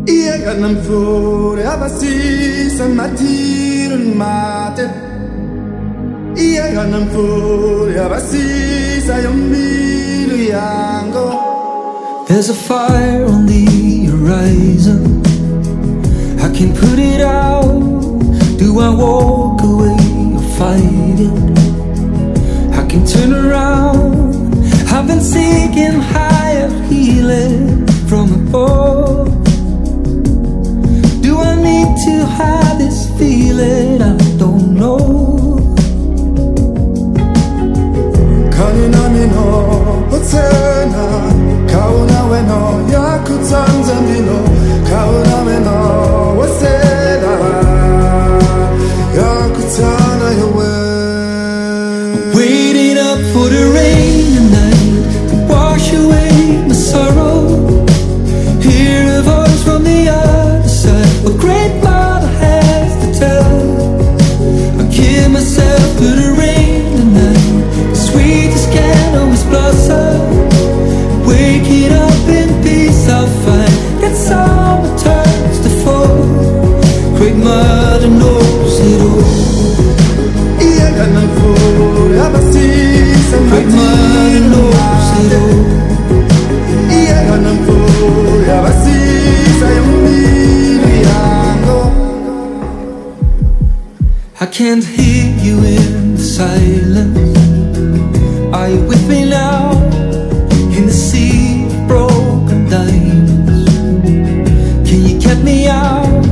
Iega non fuori abbassisa mattino in mate. Iega non fuori abbassisa io miro yango. There's a fire on the horizon, I can't put it out. Do I walk away or fight it? I can turn around. I've been seeking higher healing from above. Do I need to hide this feeling? I don't know. Kaninamino potena kauna weno yakutanzambino kauna weno wasela yakutana yawe. Waiting up for the rain tonight to wash away my sorrow. Hear a voice from the other side, what great mother has to tell. I give myself to the rain tonight, the sweetest can always blossom. Waking up in peace I'll find that summer turns to fall. Great mother knows it all. Iega non fuori abbassisa Great mother knows it all. Iega non fuori abbassisa io miro yango. I can't hear you in the silence. Are you with me now? In the sea of broken diamonds, can you get me out?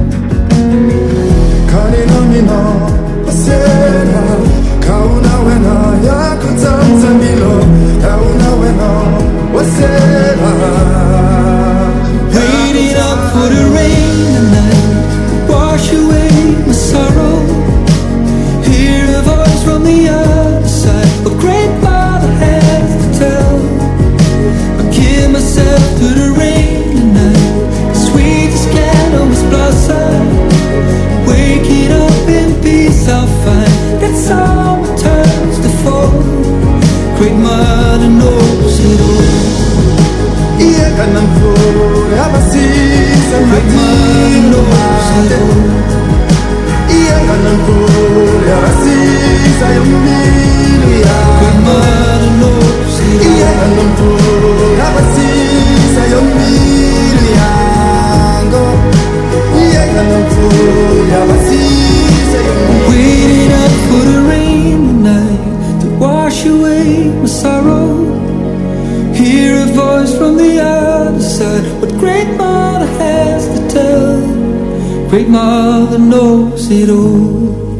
Kaninamino pasera kauna wena yakutanzambino kauna wena wasela. Waiting up for the rain tonight to wash away my sorrow. Hear a voice from the other side, a great mother has to tell. I give myself to the rain tonight, the sweetest can always blossom. Waking up in peace I'll find that summer turns to fall. Great mother knows it all. Iega non fuori abbassisa Great mother knows it all. Iega non fuori abbassisa io miro Great yango. mother knows it all. Iega non fuori abbassisa io miro yango. Iega non fuori abbassisa io miro. Waiting up for the rain tonight to wash away my sorrow. Hear a voice from the other side, what great mother has to tell. Great mother knows it all.